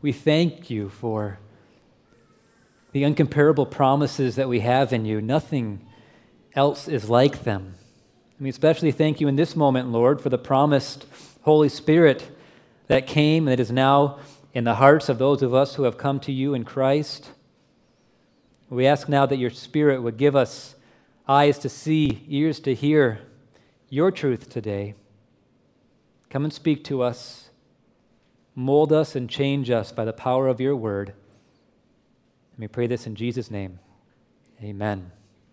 we thank you for the incomparable promises that we have in you. Nothing else is like them. Especially thank you in this moment, Lord, for the promised Holy Spirit that came and that is now in the hearts of those of us who have come to you in Christ. We ask now that your Spirit would give us eyes to see, ears to hear your truth today. Come and speak to us. Mold us and change us by the power of your word. And we pray this in Jesus' name. Amen.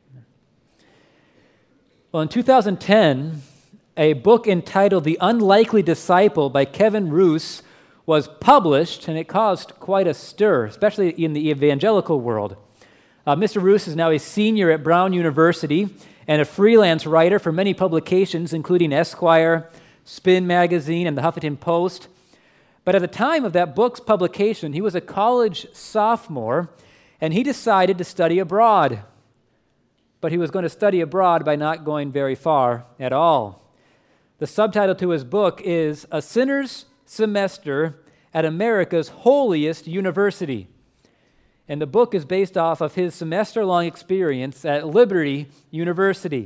Well, in 2010, a book entitled The Unlikely Disciple by Kevin Roose was published, and it caused quite a stir, especially in the evangelical world. Mr. Roose is now a senior at Brown University and a freelance writer for many publications, including Esquire, Spin Magazine, and the Huffington Post. But at the time of that book's publication, he was a college sophomore, and he decided to study abroad. But he was going to study abroad by not going very far at all. The subtitle to his book is A Sinner's Semester at America's Holiest University. And the book is based off of his semester-long experience at Liberty University.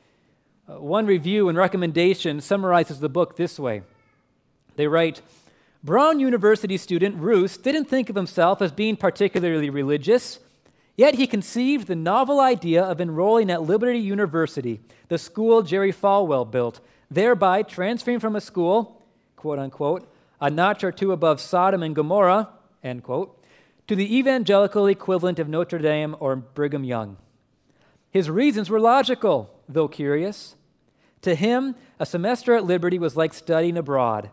One review and recommendation summarizes the book this way. They write, Brown University student Roose didn't think of himself as being particularly religious, yet he conceived the novel idea of enrolling at Liberty University, the school Jerry Falwell built, thereby transferring from a school, quote unquote, a notch or two above Sodom and Gomorrah, end quote, to the evangelical equivalent of Notre Dame or Brigham Young. His reasons were logical, though curious. To him, a semester at Liberty was like studying abroad.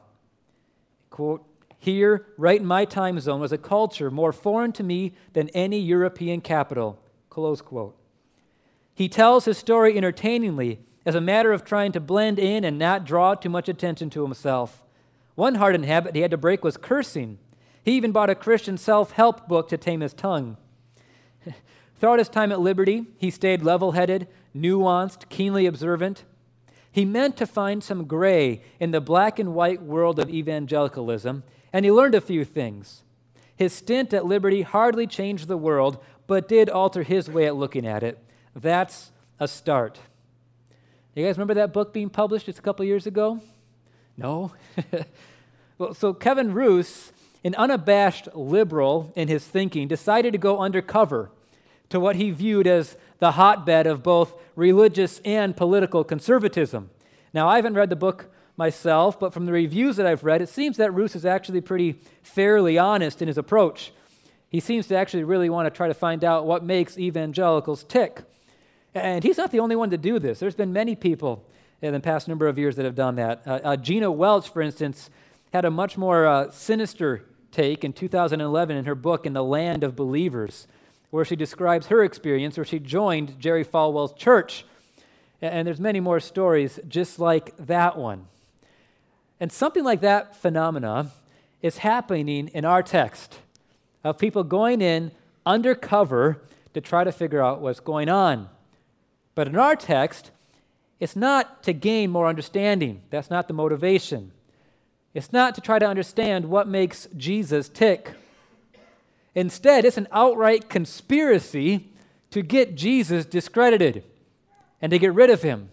Quote, here, right in my time zone, was a culture more foreign to me than any European capital, close quote. He tells his story entertainingly as a matter of trying to blend in and not draw too much attention to himself. One hardened habit he had to break was cursing. He even bought a Christian self-help book to tame his tongue. Throughout his time at Liberty, he stayed level-headed, nuanced, keenly observant. He meant to find some gray in the black and white world of evangelicalism, and he learned a few things. His stint at Liberty hardly changed the world, but did alter his way at looking at it. That's a start. You guys remember that book being published just a couple years ago? No? Well, so Kevin Roose, an unabashed liberal in his thinking, decided to go undercover to what he viewed as the hotbed of both religious and political conservatism. Now, I haven't read the book myself, but from the reviews that I've read, it seems that Roose is actually pretty fairly honest in his approach. He seems to actually really want to try to find out what makes evangelicals tick. And he's not the only one to do this. There's been many people in the past number of years that have done that. Gina Welch, for instance, had a much more sinister take in 2011 in her book, In the Land of Believers, where she describes her experience where she joined Jerry Falwell's church. And there's many more stories just like that one. And something like that phenomena is happening in our text of people going in undercover to try to figure out what's going on. But in our text, it's not to gain more understanding. That's not the motivation. It's not to try to understand what makes Jesus tick. Instead, it's an outright conspiracy to get Jesus discredited and to get rid of him.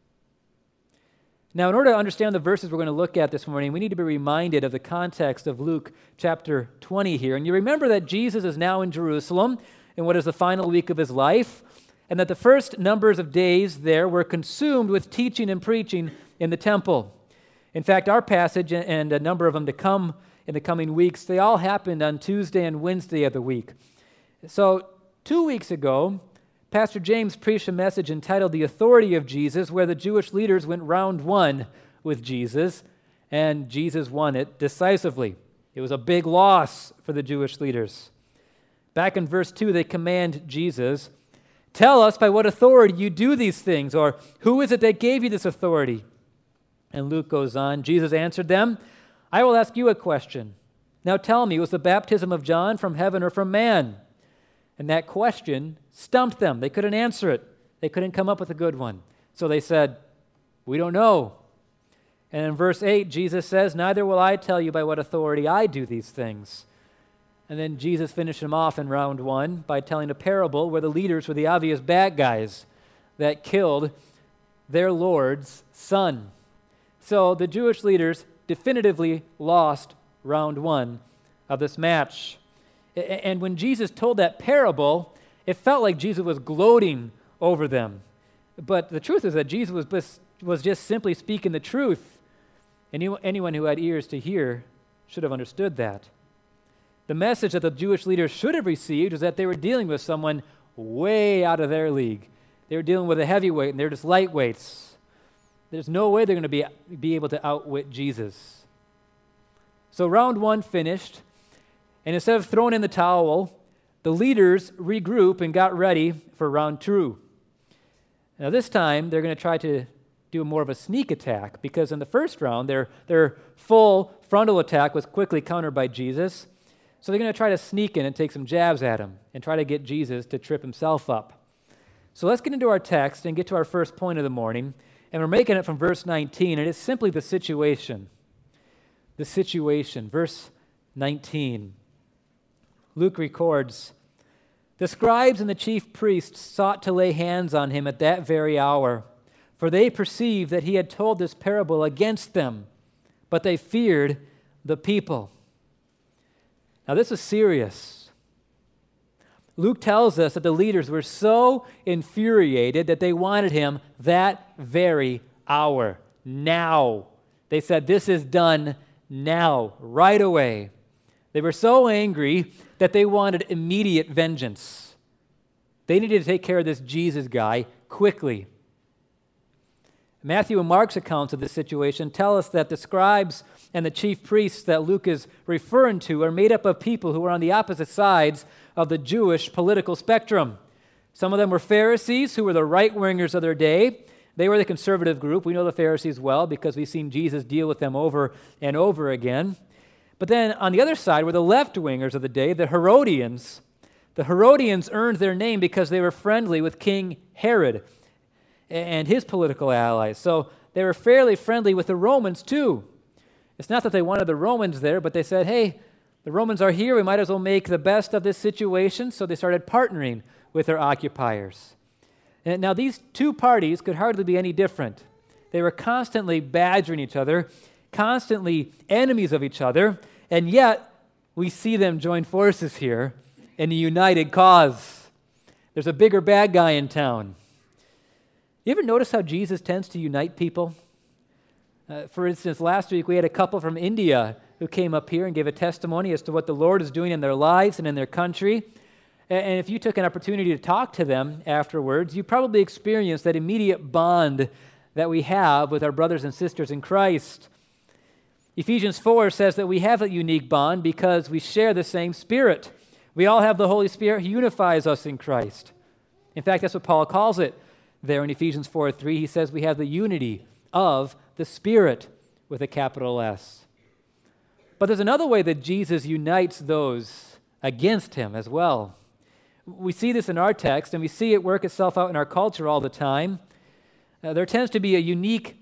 Now, in order to understand the verses we're going to look at this morning, we need to be reminded of the context of Luke chapter 20 here. And you remember that Jesus is now in Jerusalem in what is the final week of his life, and that the first numbers of days there were consumed with teaching and preaching in the temple. In fact, our passage and a number of them to come in the coming weeks, they all happened on Tuesday and Wednesday of the week. So 2 weeks ago, Pastor James preached a message entitled The Authority of Jesus, where the Jewish leaders went round one with Jesus, and Jesus won it decisively. It was a big loss for the Jewish leaders. Back in verse 2, they command Jesus, tell us by what authority you do these things, or who is it that gave you this authority? And Luke goes on, Jesus answered them, I will ask you a question. Now tell me, was the baptism of John from heaven or from man? And that question stumped them. They couldn't answer it. They couldn't come up with a good one. So they said, we don't know. And in verse 8, Jesus says, neither will I tell you by what authority I do these things. And then Jesus finished him off in round one by telling a parable where the leaders were the obvious bad guys that killed their Lord's son. So the Jewish leaders definitively lost round one of this match. And when Jesus told that parable, it felt like Jesus was gloating over them. But the truth is that Jesus was just simply speaking the truth. And anyone who had ears to hear should have understood that. The message that the Jewish leaders should have received was that they were dealing with someone way out of their league. They were dealing with a heavyweight, and they're just lightweights. There's no way they're going to be able to outwit Jesus. So round one finished, and instead of throwing in the towel, the leaders regroup and got ready for round two. Now this time, they're going to try to do more of a sneak attack, because in the first round, their full frontal attack was quickly countered by Jesus. So they're going to try to sneak in and take some jabs at him and try to get Jesus to trip himself up. So let's get into our text and get to our first point of the morning. And we're making it from verse 19, and it's simply the situation. The situation. Verse 19. Luke records, "The scribes and the chief priests sought to lay hands on him at that very hour, for they perceived that he had told this parable against them, but they feared the people." Now, this is serious. Luke tells us that the leaders were so infuriated that they wanted him that very hour, now. They said, "This is done now, right away." They were so angry that they wanted immediate vengeance. They needed to take care of this Jesus guy quickly. Matthew and Mark's accounts of this situation tell us that the scribes and the chief priests that Luke is referring to are made up of people who were on the opposite sides of the Jewish political spectrum. Some of them were Pharisees, who were the right-wingers of their day. They were the conservative group. We know the Pharisees well because we've seen Jesus deal with them over and over again. But then on the other side were the left-wingers of the day, the Herodians. The Herodians earned their name because they were friendly with King Herod and his political allies. So they were fairly friendly with the Romans too. It's not that they wanted the Romans there, but they said, hey, the Romans are here, we might as well make the best of this situation. So they started partnering with their occupiers. And now these two parties could hardly be any different. They were constantly badgering each other, constantly enemies of each other, and yet we see them join forces here in a united cause. There's a bigger bad guy in town. You ever notice how Jesus tends to unite people? For instance, last week we had a couple from India who came up here and gave a testimony as to what the Lord is doing in their lives and in their country. And if you took an opportunity to talk to them afterwards, you probably experienced that immediate bond that we have with our brothers and sisters in Christ. Ephesians 4 says that we have a unique bond because we share the same Spirit. We all have the Holy Spirit who unifies us in Christ. In fact, that's what Paul calls it there in Ephesians 4:3. He says we have the unity of the Spirit with a capital S. But there's another way that Jesus unites those against him as well. We see this in our text, and we see it work itself out in our culture all the time. There tends to be a unique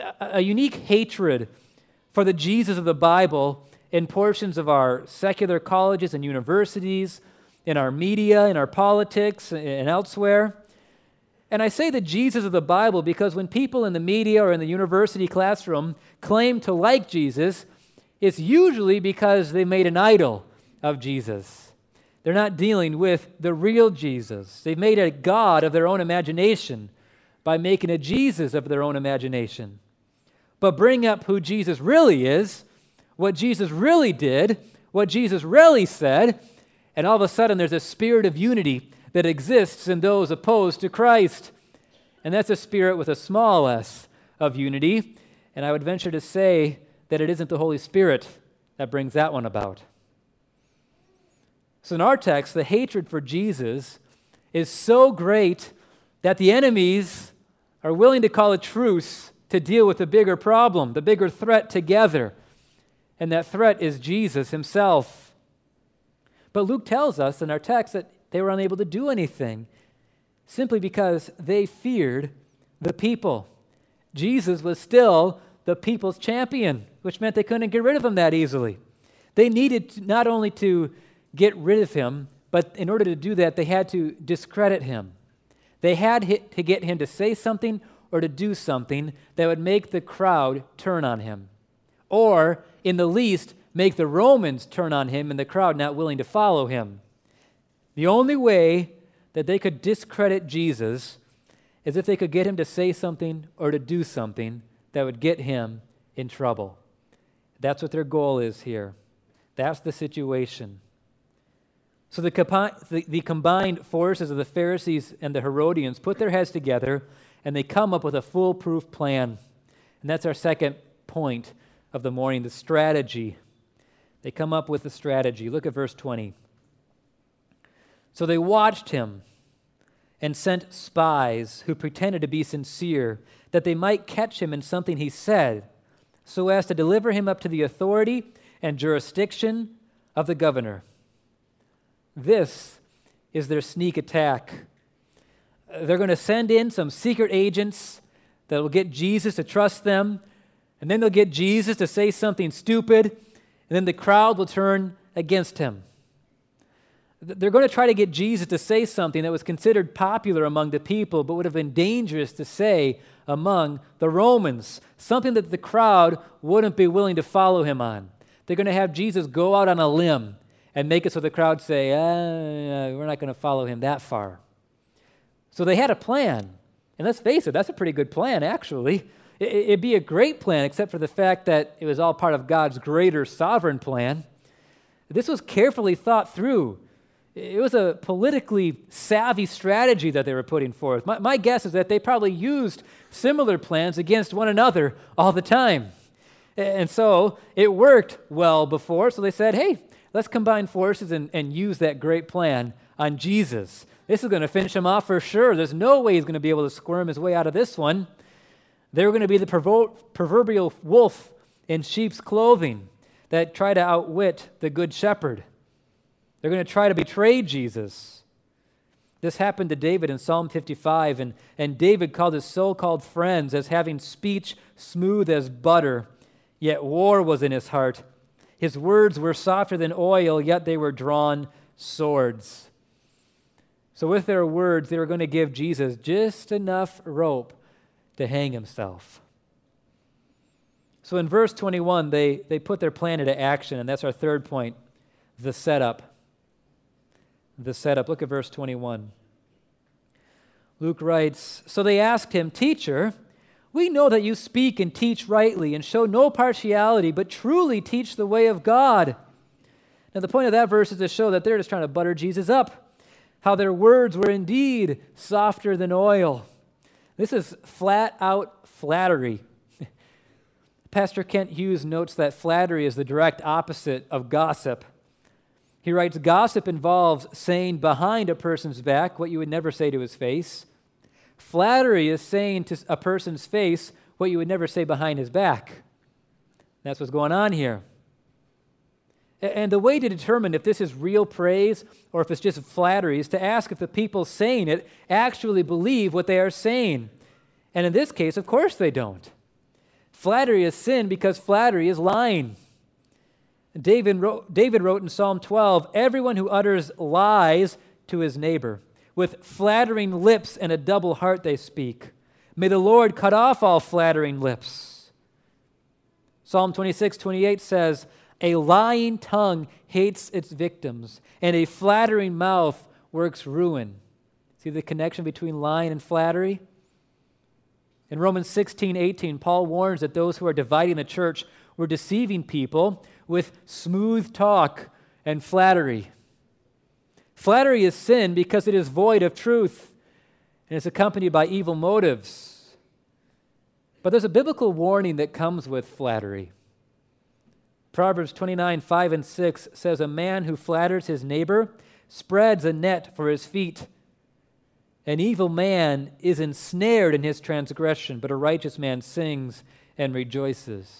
hatred for the Jesus of the Bible in portions of our secular colleges and universities, in our media, in our politics, and elsewhere. And I say the Jesus of the Bible because when people in the media or in the university classroom claim to like Jesus, it's usually because they made an idol of Jesus. They're not dealing with the real Jesus. They've made a God of their own imagination by making a Jesus of their own imagination. But bring up who Jesus really is, what Jesus really did, what Jesus really said, and all of a sudden there's a spirit of unity that exists in those opposed to Christ. And that's a spirit with a small s of unity. And I would venture to say that it isn't the Holy Spirit that brings that one about. So in our text, the hatred for Jesus is so great that the enemies are willing to call a truce to deal with the bigger problem, the bigger threat together. And that threat is Jesus himself. But Luke tells us in our text that they were unable to do anything simply because they feared the people. Jesus was still the people's champion, which meant they couldn't get rid of him that easily. They needed not only to get rid of him, but in order to do that, they had to discredit him. They had to get him to say something or to do something that would make the crowd turn on him, or, in the least, make the Romans turn on him and the crowd not willing to follow him. The only way that they could discredit Jesus is if they could get him to say something or to do something that would get him in trouble. That's what their goal is here. That's the situation. So the combined forces of the Pharisees and the Herodians put their heads together, and they come up with a foolproof plan. And that's our second point of the morning, the strategy. They come up with a strategy. Look at verse 20. So they watched him and sent spies who pretended to be sincere, that they might catch him in something he said, so as to deliver him up to the authority and jurisdiction of the governor. This is their sneak attack. They're going to send in some secret agents that will get Jesus to trust them, and then they'll get Jesus to say something stupid, and then the crowd will turn against him. They're going to try to get Jesus to say something that was considered popular among the people, but would have been dangerous to say among the Romans, something that the crowd wouldn't be willing to follow him on. They're going to have Jesus go out on a limb and make it so the crowd say, we're not going to follow him that far. So they had a plan. And let's face it, that's a pretty good plan, actually. It'd be a great plan, except for the fact that it was all part of God's greater sovereign plan. This was carefully thought through. It was a politically savvy strategy that they were putting forth. My guess is that they probably used similar plans against one another all the time. And so it worked well before, so they said, hey, let's combine forces and use that great plan on Jesus. This is going to finish him off for sure. There's no way he's going to be able to squirm his way out of this one. They were going to be the proverbial wolf in sheep's clothing that try to outwit the good shepherd. They're going to try to betray Jesus. This happened to David in Psalm 55, and David called his so-called friends as having speech smooth as butter, yet war was in his heart. His words were softer than oil, yet they were drawn swords. So with their words, they were going to give Jesus just enough rope to hang himself. So in verse 21, they put their plan into action, and that's our third point, the setup. The setup. Look at verse 21. Luke writes, so they asked him, Teacher, we know that you speak and teach rightly and show no partiality, but truly teach the way of God. Now the point of that verse is to show that they're just trying to butter Jesus up, how their words were indeed softer than oil. This is flat-out flattery. Pastor Kent Hughes notes that flattery is the direct opposite of gossip. He writes, gossip involves saying behind a person's back what you would never say to his face. Flattery is saying to a person's face what you would never say behind his back. That's what's going on here. And the way to determine if this is real praise or if it's just flattery is to ask if the people saying it actually believe what they are saying. And in this case, of course they don't. Flattery is sin because flattery is lying. David wrote in Psalm 12, everyone who utters lies to his neighbor, with flattering lips and a double heart they speak. May the Lord cut off all flattering lips. Psalm 26:28 says, a lying tongue hates its victims, and a flattering mouth works ruin. See the connection between lying and flattery? In Romans 16:18, Paul warns that those who are dividing the church were deceiving people with smooth talk and flattery. Flattery is sin because it is void of truth and is accompanied by evil motives. But there's a biblical warning that comes with flattery. Proverbs 29:5-6 says, a man who flatters his neighbor spreads a net for his feet. An evil man is ensnared in his transgression, but a righteous man sings and rejoices.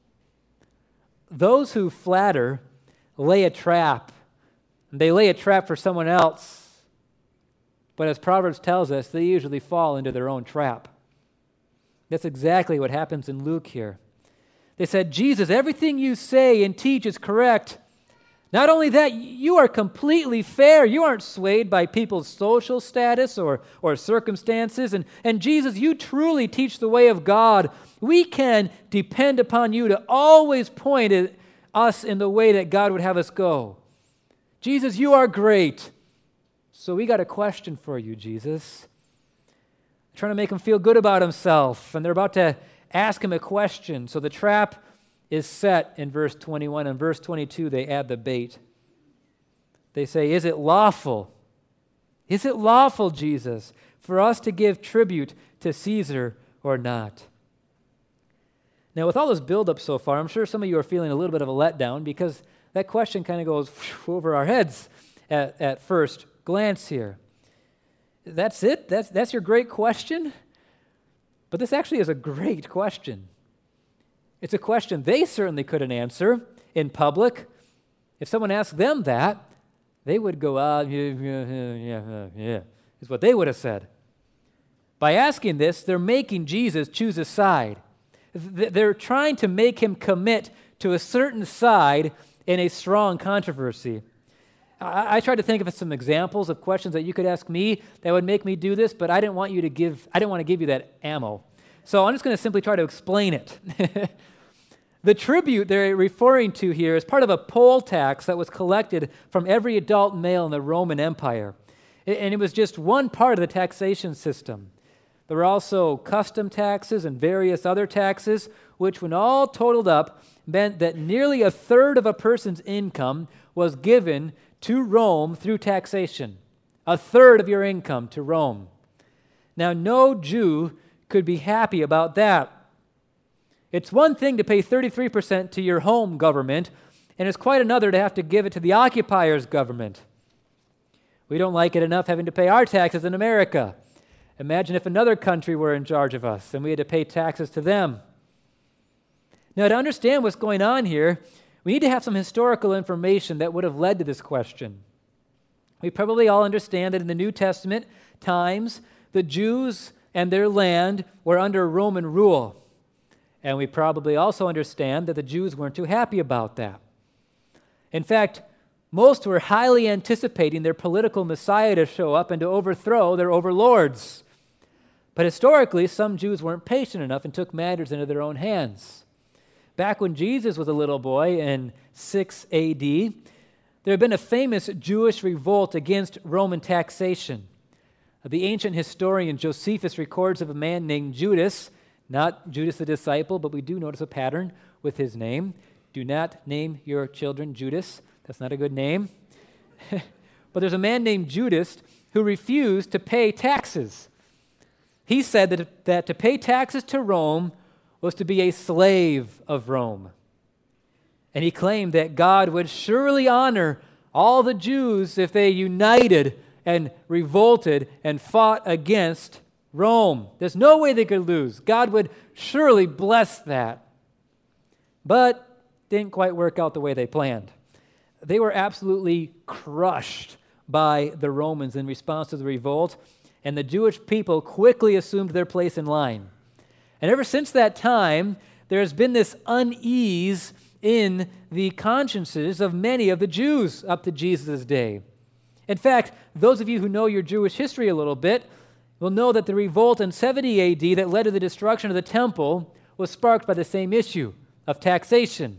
Those who flatter lay a trap. They lay a trap for someone else. But as Proverbs tells us, they usually fall into their own trap. That's exactly what happens in Luke here. They said, Jesus, everything you say and teach is correct, Not only that, you are completely fair. You aren't swayed by people's social status or circumstances. And Jesus, you truly teach the way of God. We can depend upon you to always point us in the way that God would have us go. Jesus, you are great. So we got a question for you, Jesus. Trying to make him feel good about himself, and they're about to ask him a question. So the trap is set in verse 21. In verse 22, they add the bait. They say, is it lawful? Is it lawful, Jesus, for us to give tribute to Caesar or not? Now, with all this buildup so far, I'm sure some of you are feeling a little bit of a letdown because that question kind of goes over our heads at first glance here. That's it? That's your great question? But this actually is a great question. It's a question they certainly couldn't answer in public. If someone asked them that, they would go, yeah, is what they would have said. By asking this, they're making Jesus choose a side. They're trying to make him commit to a certain side in a strong controversy. I tried to think of some examples of questions that you could ask me that would make me do this, but I didn't want to give you that ammo. So I'm just going to simply try to explain it. The tribute they're referring to here is part of a poll tax that was collected from every adult male in the Roman Empire. And it was just one part of the taxation system. There were also custom taxes and various other taxes, which when all totaled up meant that nearly a third of a person's income was given to Rome through taxation. A third of your income to Rome. Now, no Jew could be happy about that. It's one thing to pay 33% to your home government, and it's quite another to have to give it to the occupier's government. We don't like it enough having to pay our taxes in America. Imagine if another country were in charge of us and we had to pay taxes to them. Now, to understand what's going on here, we need to have some historical information that would have led to this question. We probably all understand that in the New Testament times, the Jews and their land were under Roman rule. And we probably also understand that the Jews weren't too happy about that. In fact, most were highly anticipating their political Messiah to show up and to overthrow their overlords. But historically, some Jews weren't patient enough and took matters into their own hands. Back when Jesus was a little boy in 6 A.D., there had been a famous Jewish revolt against Roman taxation. The ancient historian Josephus records of a man named Judas, not Judas the disciple, but we do notice a pattern with his name. Do not name your children Judas. That's not a good name. But there's a man named Judas who refused to pay taxes. He said that to pay taxes to Rome was to be a slave of Rome. And he claimed that God would surely honor all the Jews if they united and revolted and fought against Rome. There's no way they could lose. God would surely bless that. But didn't quite work out the way they planned. They were absolutely crushed by the Romans in response to the revolt, and the Jewish people quickly assumed their place in line. And ever since that time, there's been this unease in the consciences of many of the Jews up to Jesus' day. In fact, those of you who know your Jewish history a little bit will know that the revolt in 70 A.D. that led to the destruction of the temple was sparked by the same issue of taxation.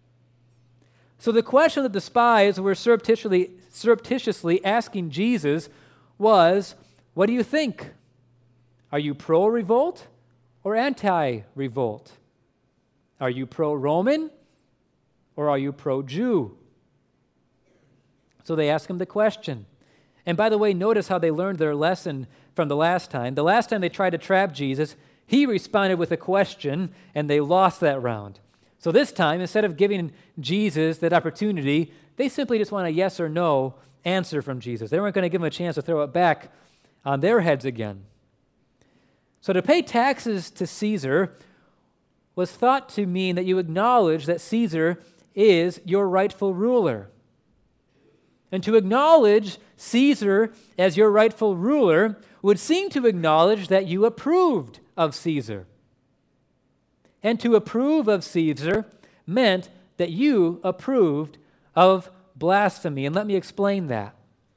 So the question that the spies were surreptitiously asking Jesus was, what do you think? Are you pro-revolt or anti-revolt? Are you pro-Roman or are you pro-Jew? So they asked him the question. And by the way, notice how they learned their lesson from the last time. The last time they tried to trap Jesus, he responded with a question, and they lost that round. So this time, instead of giving Jesus that opportunity, they simply just want a yes or no answer from Jesus. They weren't going to give him a chance to throw it back on their heads again. So to pay taxes to Caesar was thought to mean that you acknowledge that Caesar is your rightful ruler. And to acknowledge Caesar as your rightful ruler would seem to acknowledge that you approved of Caesar. And to approve of Caesar meant that you approved of blasphemy, and let me explain that.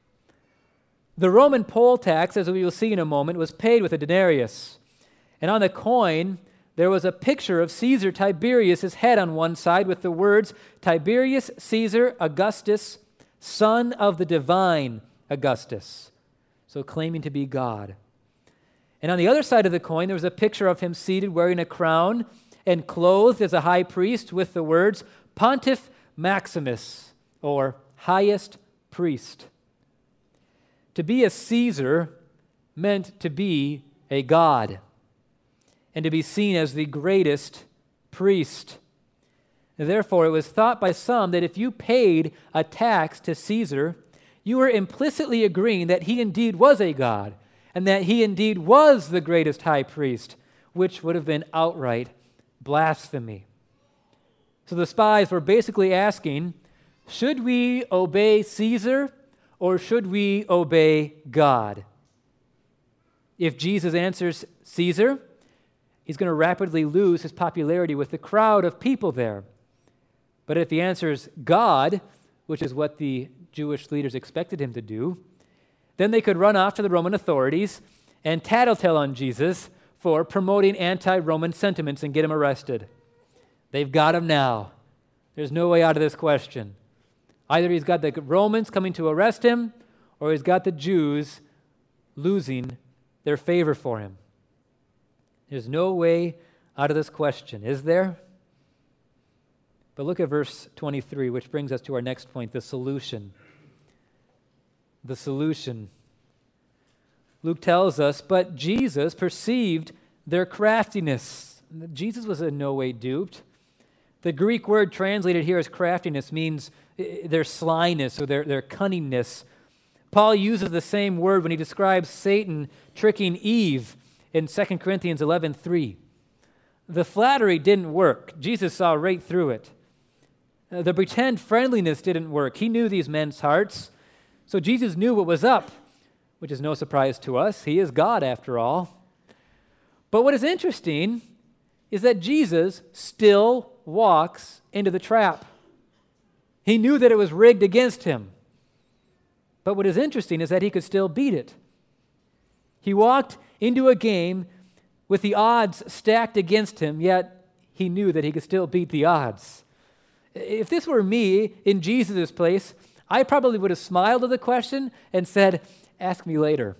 The Roman poll tax, as we will see in a moment, was paid with a denarius. And on the coin, there was a picture of Caesar Tiberius' head on one side with the words, Tiberius Caesar Augustus, son of the divine Augustus, so claiming to be God. And on the other side of the coin, there was a picture of him seated wearing a crown and clothed as a high priest with the words, Pontiff Maximus, or highest priest. To be a Caesar meant to be a god and to be seen as the greatest priest. And therefore, it was thought by some that if you paid a tax to Caesar, you were implicitly agreeing that he indeed was a god and that he indeed was the greatest high priest, which would have been outright blasphemy. So the spies were basically asking, should we obey Caesar or should we obey God? If Jesus answers Caesar, he's going to rapidly lose his popularity with the crowd of people there. But if he answers God, which is what the Jewish leaders expected him to do, then they could run off to the Roman authorities and tattletale on Jesus for promoting anti-Roman sentiments and get him arrested. They've got him now. There's no way out of this question. Either he's got the Romans coming to arrest him, or he's got the Jews losing their favor for him. There's no way out of this question, is there? But look at verse 23, which brings us to our next point, the solution. The solution. Luke tells us, but Jesus perceived their craftiness. Jesus was in no way duped. The Greek word translated here as craftiness means their slyness or their cunningness. Paul uses the same word when he describes Satan tricking Eve in 2 Corinthians 11:3. The flattery didn't work. Jesus saw right through it. The pretend friendliness didn't work. He knew these men's hearts. So Jesus knew what was up, which is no surprise to us. He is God after all. But what is interesting is that Jesus still walks into the trap. He knew that it was rigged against him. But what is interesting is that he could still beat it. He walked into a game with the odds stacked against him, yet he knew that he could still beat the odds. If this were me in Jesus' place, I probably would have smiled at the question and said, ask me later.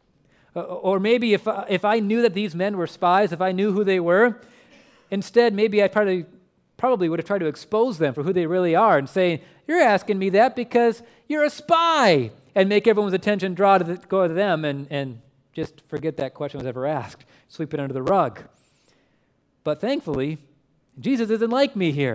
Or maybe if I knew that these men were spies, if I knew who they were, instead maybe I probably would have tried to expose them for who they really are and say, you're asking me that because you're a spy, and make everyone's attention go to them and just forget that question was ever asked, sweep it under the rug. But thankfully, Jesus isn't like me here.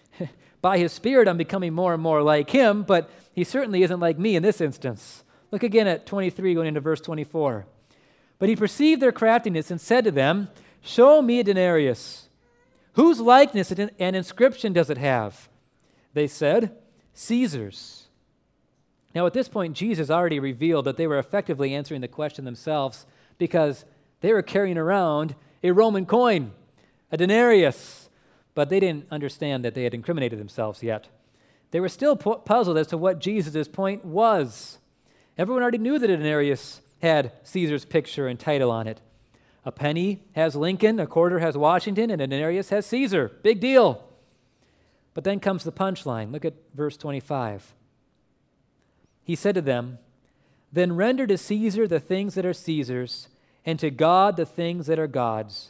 By his Spirit, I'm becoming more and more like him, but he certainly isn't like me in this instance. Look again at 23, going into verse 24. But he perceived their craftiness and said to them, show me a denarius. Whose likeness and inscription does it have? They said, Caesar's. Now at this point, Jesus already revealed that they were effectively answering the question themselves because they were carrying around a Roman coin, a denarius. But they didn't understand that they had incriminated themselves yet. They were still puzzled as to what Jesus' point was. Everyone already knew that a denarius had Caesar's picture and title on it. A penny has Lincoln, a quarter has Washington, and a denarius has Caesar. Big deal. But then comes the punchline. Look at verse 25. He said to them, then render to Caesar the things that are Caesar's, and to God the things that are God's.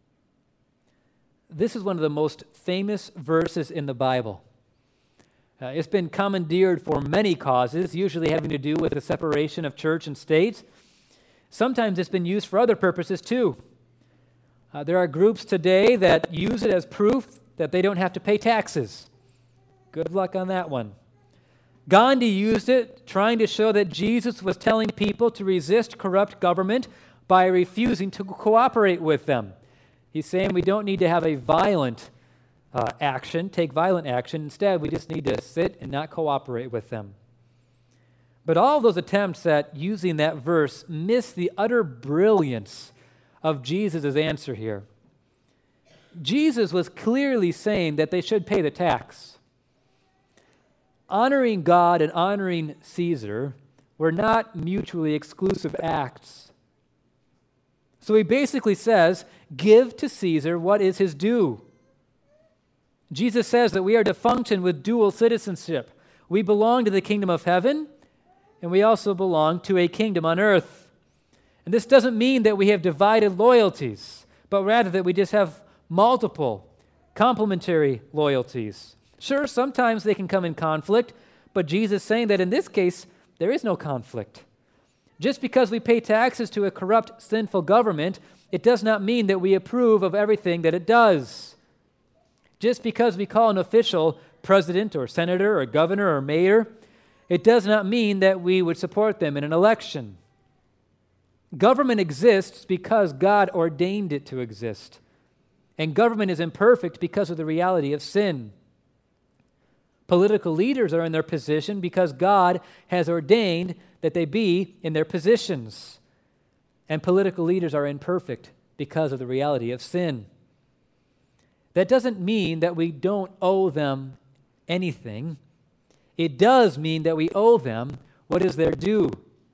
This is one of the most famous verses in the Bible. It's been commandeered for many causes, usually having to do with the separation of church and state. Sometimes it's been used for other purposes too. There are groups today that use it as proof that they don't have to pay taxes. Good luck on that one. Gandhi used it trying to show that Jesus was telling people to resist corrupt government by refusing to cooperate with them. He's saying we don't need to have a violent take violent action. Instead, we just need to sit and not cooperate with them. But all of those attempts at using that verse miss the utter brilliance of Jesus' answer here. Jesus was clearly saying that they should pay the tax. honoring God and honoring Caesar were not mutually exclusive acts. So he basically says, give to Caesar what is his due. Jesus says that we are to function with dual citizenship. We belong to the kingdom of heaven, and we also belong to a kingdom on earth. And this doesn't mean that we have divided loyalties, but rather that we just have multiple complementary loyalties. Sure, sometimes they can come in conflict, but Jesus is saying that in this case, there is no conflict. Just because we pay taxes to a corrupt, sinful government, it does not mean that we approve of everything that it does. Just because we call an official president or senator or governor or mayor, it does not mean that we would support them in an election. Government exists because God ordained it to exist. And government is imperfect because of the reality of sin. Political leaders are in their position because God has ordained that they be in their positions. And political leaders are imperfect because of the reality of sin. That doesn't mean that we don't owe them anything. It does mean that we owe them what is their due.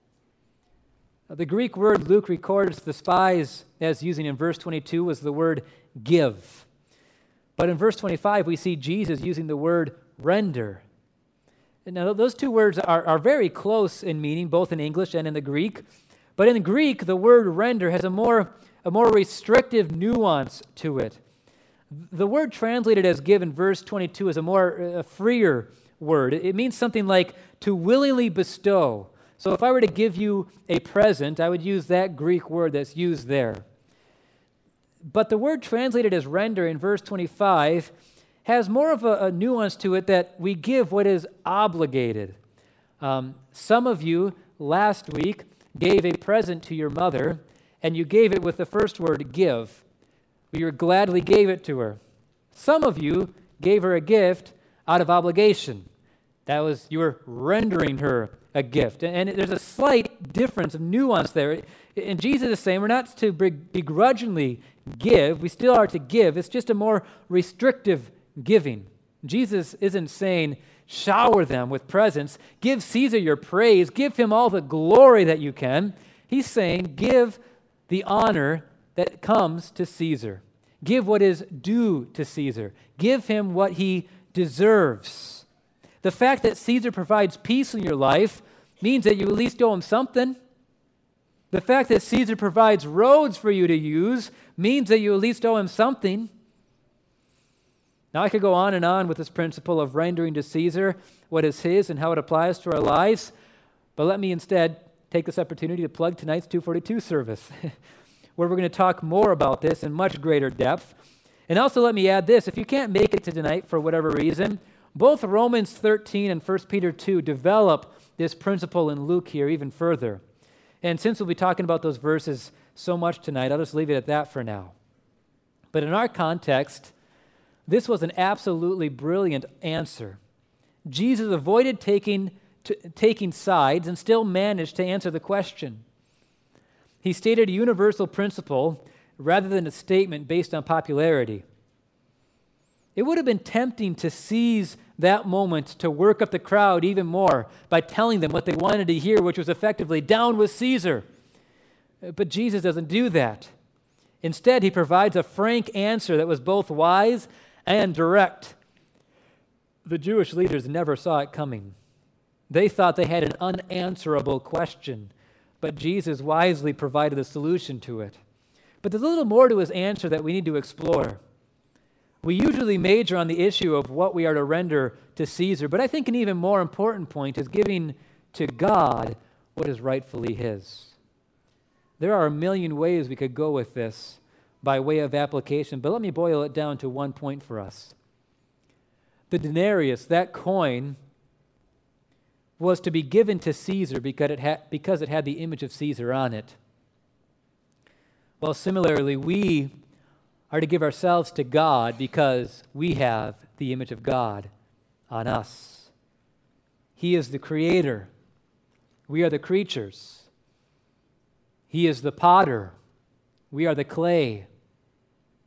The Greek word Luke records the spies as using in verse 22 was the word give. But in verse 25, we see Jesus using the word render. Now, those two words are very close in meaning, both in English and in the Greek. But in Greek, the word render has a more restrictive nuance to it. The word translated as give in verse 22 is a freer word. It means something like to willingly bestow. So if I were to give you a present, I would use that Greek word that's used there. But the word translated as render in verse 25 has more of a nuance to it that we give what is obligated. Some of you last week gave a present to your mother, and you gave it with the first word, give. You gladly gave it to her. Some of you gave her a gift out of obligation. That was, you were rendering her a gift. And there's a slight difference of nuance there. And Jesus is saying we're not to begrudgingly give. We still are to give. It's just a more restrictive giving. Jesus isn't saying shower them with presents. Give Caesar your praise. Give him all the glory that you can. He's saying give the honor that comes to Caesar. Give what is due to Caesar. Give him what he deserves. The fact that Caesar provides peace in your life means that you at least owe him something. The fact that Caesar provides roads for you to use means that you at least owe him something. Now, I could go on and on with this principle of rendering to Caesar what is his and how it applies to our lives, but let me instead take this opportunity to plug tonight's 242 service, where we're going to talk more about this in much greater depth. And also let me add this, if you can't make it to tonight for whatever reason, both Romans 13 and 1 Peter 2 develop this principle in Luke here even further. And since we'll be talking about those verses so much tonight, I'll just leave it at that for now. But in our context, this was an absolutely brilliant answer. Jesus avoided taking sides and still managed to answer the question. He stated a universal principle rather than a statement based on popularity. It would have been tempting to seize that moment to work up the crowd even more by telling them what they wanted to hear, which was effectively, down with Caesar. But Jesus doesn't do that. Instead, he provides a frank answer that was both wise and direct. The Jewish leaders never saw it coming. They thought they had an unanswerable question, but Jesus wisely provided a solution to it. But there's a little more to his answer that we need to explore. We usually major on the issue of what we are to render to Caesar, but I think an even more important point is giving to God what is rightfully his. There are a million ways we could go with this by way of application, but let me boil it down to one point for us. The denarius, that coin, was to be given to Caesar because it had the image of Caesar on it. Well, similarly, we are to give ourselves to God because we have the image of God on us. He is the creator. We are the creatures. He is the potter. We are the clay.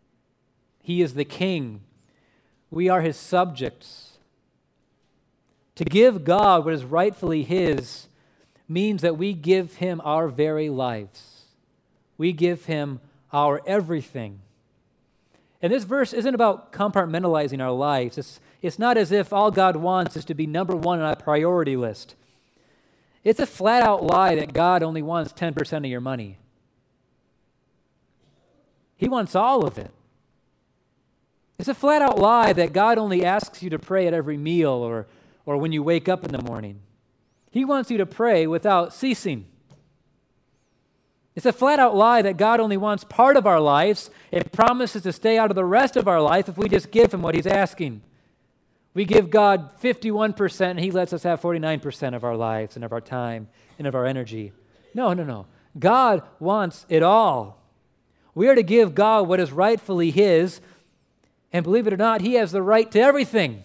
He is the king. We are his subjects. To give God what is rightfully His means that we give Him our very lives. We give Him our everything. And this verse isn't about compartmentalizing our lives. It's not as if all God wants is to be number one on our priority list. It's a flat-out lie that God only wants 10% of your money. He wants all of it. It's a flat-out lie that God only asks you to pray at every meal or when you wake up in the morning. He wants you to pray without ceasing. It's a flat-out lie that God only wants part of our lives and promises to stay out of the rest of our life if we just give Him what He's asking. We give God 51% and He lets us have 49% of our lives and of our time and of our energy. No. God wants it all. We are to give God what is rightfully His, and believe it or not, He has the right to everything.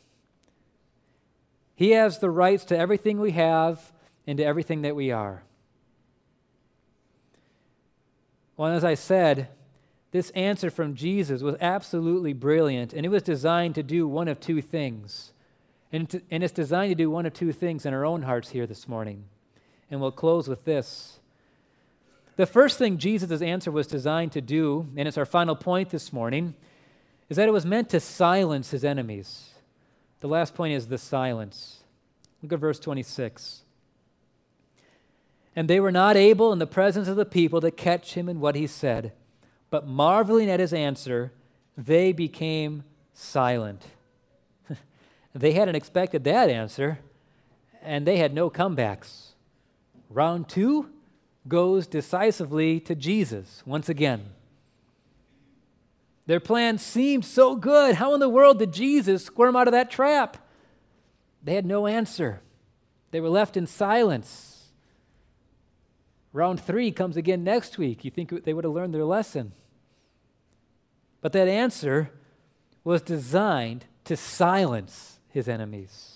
He has the rights to everything we have and to everything that we are. Well, as I said, this answer from Jesus was absolutely brilliant, and it was designed to do one of two things. And it's designed to do one of two things in our own hearts here this morning. And we'll close with this. The first thing Jesus' answer was designed to do, and it's our final point this morning, is that it was meant to silence His enemies. The last point is the silence. Look at verse 26. And they were not able in the presence of the people to catch Him in what He said, but marveling at His answer, they became silent. They hadn't expected that answer, and they had no comebacks. Round 2 goes decisively to Jesus once again. Their plan seemed so good. How in the world did Jesus squirm out of that trap? They had no answer. They were left in silence. Round 3 comes again next week. You think they would have learned their lesson. But that answer was designed to silence His enemies.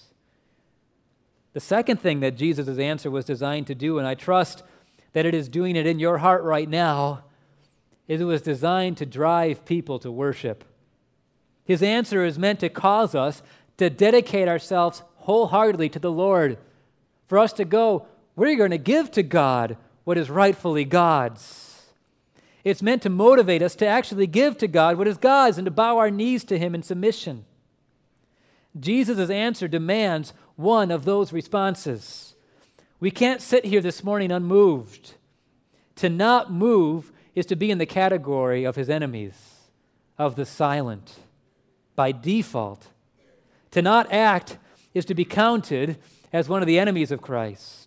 The second thing that Jesus' answer was designed to do, and I trust that it is doing it in your heart right now, is it was designed to drive people to worship. His answer is meant to cause us to dedicate ourselves wholeheartedly to the Lord. For us to go, we're going to give to God what is rightfully God's. It's meant to motivate us to actually give to God what is God's and to bow our knees to Him in submission. Jesus' answer demands one of those responses. We can't sit here this morning unmoved. To not move is to be in the category of His enemies, of the silent, by default. To not act is to be counted as one of the enemies of Christ.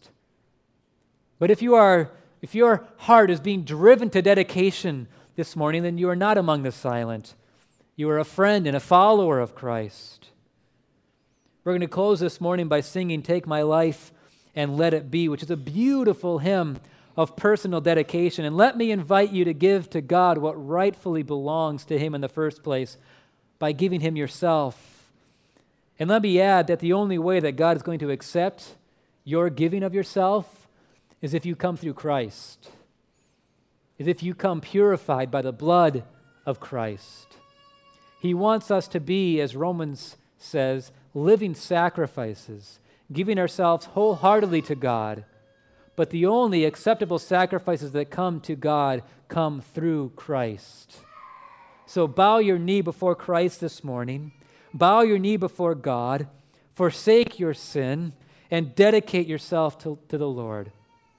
But if your heart is being driven to dedication this morning, then you are not among the silent. You are a friend and a follower of Christ. We're going to close this morning by singing Take My Life and Let It Be, which is a beautiful hymn of personal dedication. And let me invite you to give to God what rightfully belongs to Him in the first place by giving Him yourself. And let me add that the only way that God is going to accept your giving of yourself is if you come through Christ, is if you come purified by the blood of Christ. He wants us to be, as Romans says, living sacrifices, giving ourselves wholeheartedly to God. But the only acceptable sacrifices that come to God come through Christ. So bow your knee before Christ this morning, bow your knee before God, forsake your sin, and dedicate yourself to the Lord.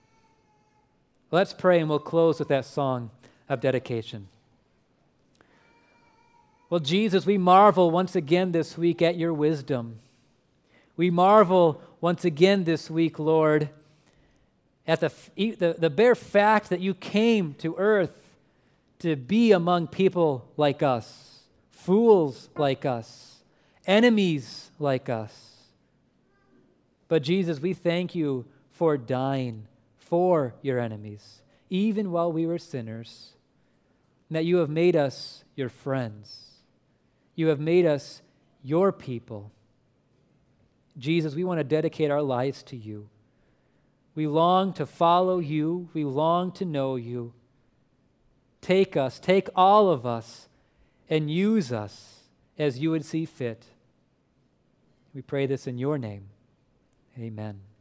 Let's pray, and we'll close with that song of dedication. Well, Jesus, we marvel once again this week at your wisdom. We marvel once again this week, Lord, at the bare fact that you came to earth to be among people like us, fools like us, enemies like us. But Jesus, we thank you for dying for your enemies, even while we were sinners, and that you have made us your friends. You have made us your people. Jesus, we want to dedicate our lives to you. We long to follow you. We long to know you. Take us, take all of us, and use us as you would see fit. We pray this in your name. Amen.